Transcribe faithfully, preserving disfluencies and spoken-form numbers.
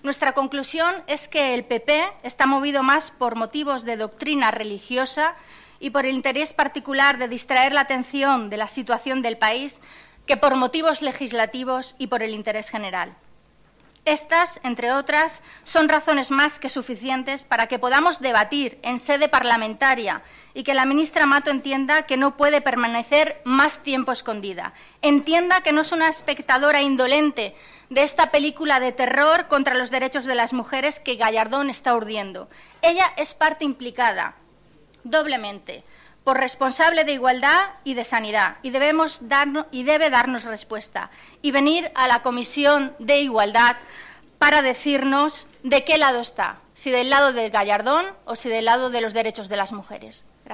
Nuestra conclusión es que el P P está movido más por motivos de doctrina religiosa y por el interés particular de distraer la atención de la situación del país que por motivos legislativos y por el interés general. Estas, entre otras, son razones más que suficientes para que podamos debatir en sede parlamentaria y que la ministra Mato entienda que no puede permanecer más tiempo escondida. Entienda que no es una espectadora indolente de esta película de terror contra los derechos de las mujeres que Gallardón está urdiendo. Ella es parte implicada, doblemente, por responsable de Igualdad y de Sanidad, y, debemos darnos, y debe darnos respuesta, y venir a la Comisión de Igualdad para decirnos de qué lado está, si del lado del Gallardón o si del lado de los derechos de las mujeres.